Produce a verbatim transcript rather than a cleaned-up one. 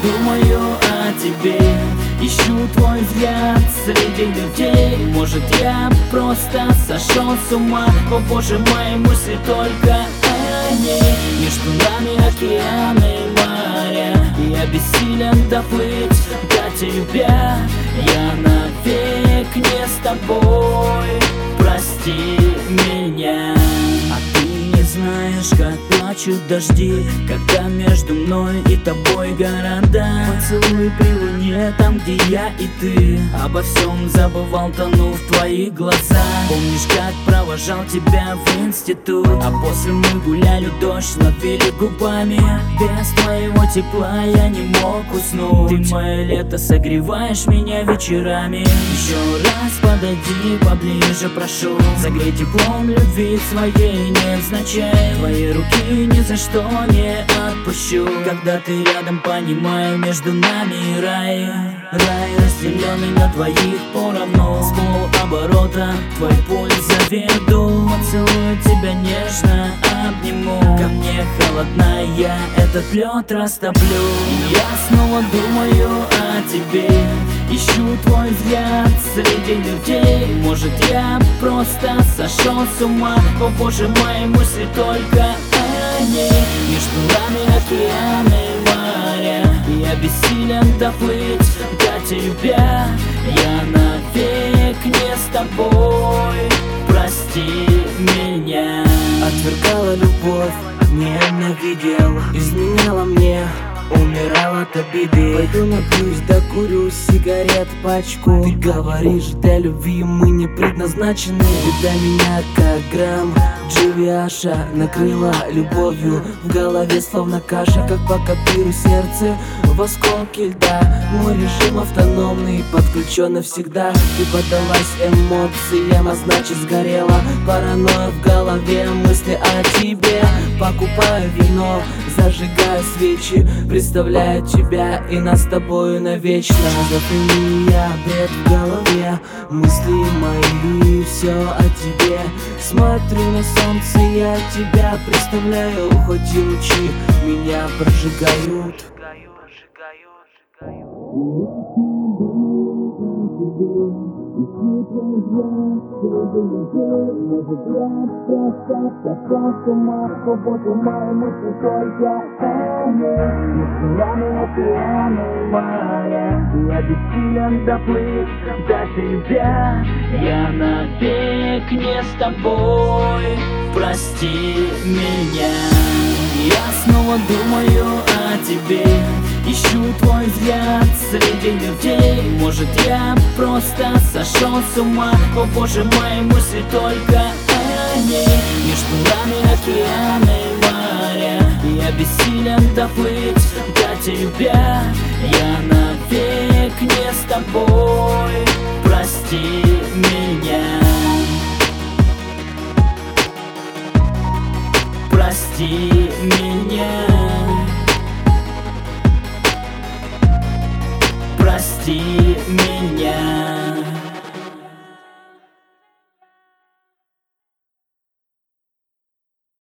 думаю о тебе, ищу твой взгляд среди людей. Может, я просто сошел с ума, о боже, мои мысли только о ней. Между нами океаны и моря, я бессилен доплыть до тебя. Я навек не с тобой, прости меня. А ты не знаешь, как плачут дожди, когда между мной и тобой города. Поцелуй при луне, там, где я и ты. Обо всем забывал, тону в твоих глазах. Помнишь, как провожал тебя в институт, а после мы гуляли, дождь ловили губами. Без твоего тепла я не мог уснуть. Ты мое лето, согреваешь меня вечерами. Еще раз подойди поближе, прошу, согрей теплом любви своей, невзначай. Твои руки ни за что не отпущу. Когда ты рядом, понимаю, между нами рай. Рай, разделенный на двоих поровну. С полоборота твой пульс заведу. Поцелую тебя нежно, обниму. Ко мне холодна, я этот лед растоплю. Я снова думаю о тебе, ищу твой взгляд среди людей. Может, я просто сошел с ума, о боже, мои мысли только о ней. Между нами океаны и моря, я бессилен доплыть до тебя. Я навек не с тобой, прости меня. Отвергала любовь, ненавидел, изменяла мне, умирал от обиды. Пойду напьюсь, докурю сигарет пачку. Ты говоришь, для любви мы не предназначены. Ты для меня как грамм Дживиаша накрыла любовью. В голове словно каша, как по копиру сердце в осколке льда. Мой режим автономный, подключен навсегда. Ты поддалась эмоциям, а значит сгорела. Паранойя в голове, мысли о тебе. Покупаю вино, зажигаю свечи, представляю тебя и нас с тобою навечно. Шизофрения, бред в голове, мысли мои, все о тебе. Смотрю на солнце, я тебя представляю, хоть и лучи меня прожигают. Может, я просто сошел с ума, о боже, мои мысли только о ней. Между нами океаны и моря, я бессилен доплыть до тебя. Я навек не с тобой, прости меня. Я снова думаю о тебе, ищу твой взгляд среди людей. Может, я просто сошел с ума, о боже, мои мысли только о ней. Между нами океаны и моря, я бессилен доплыть до тебя. Я навек не с тобой, прости меня. Прости меня. Прости меня.